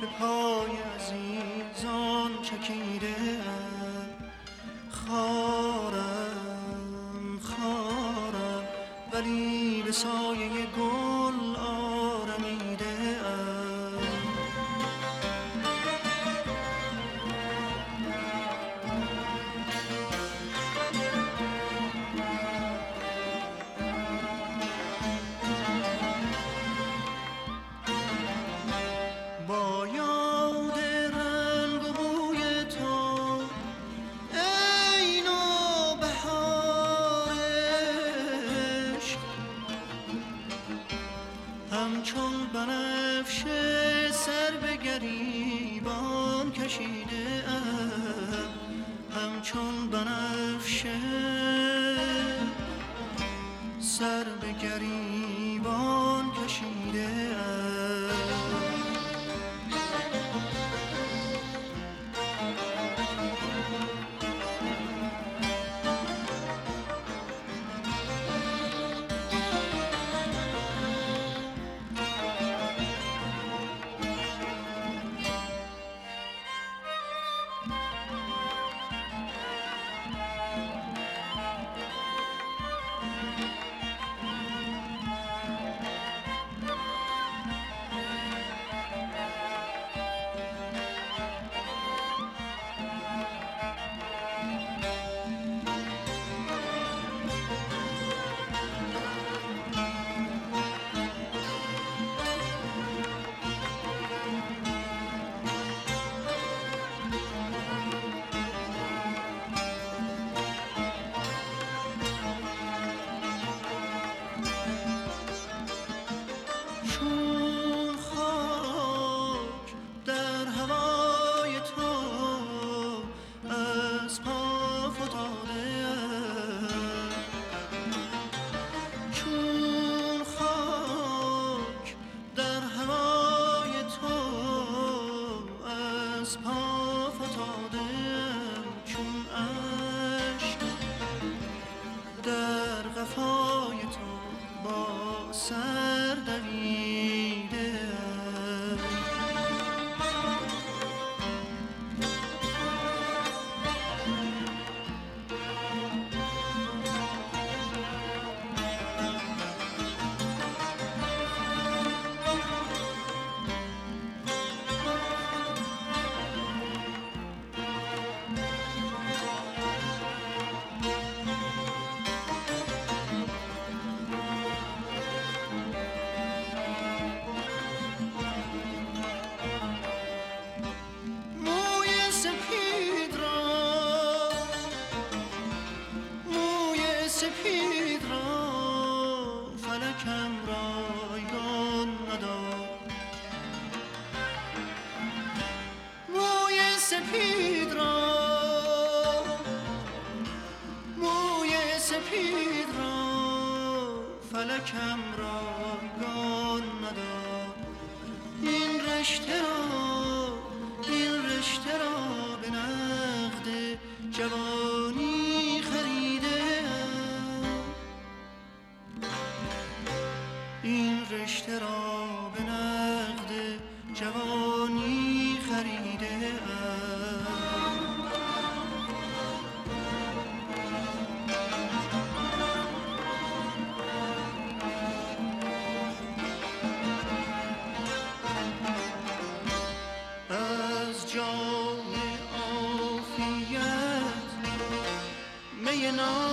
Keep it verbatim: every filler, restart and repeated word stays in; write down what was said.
به پای عزیزان چکیده ام. خارم خارم ولی به سایه گل آرمیده ام. با یاد رنگ و بوی تو ای نوبهارش، همچون بنفشه سر به گریبان کشیده ام. همچون بنفشه سر به گریبان کشیده ام. چون خاک در هوای تو از پا فتاده ام. چون خاک در هوای تو از پا فتاده ام. چون اشک در قفای تو با سر دویده ام. موی سپید را موی سپید را فلکم رایگان نداد. موی سپید را موی سپید را فلکم رایگان نداد. این رشته را این رشته را به نقد جوانی خریده ام. این رشته را به نقد جوانی خریده ام. از جام عافیت می ناب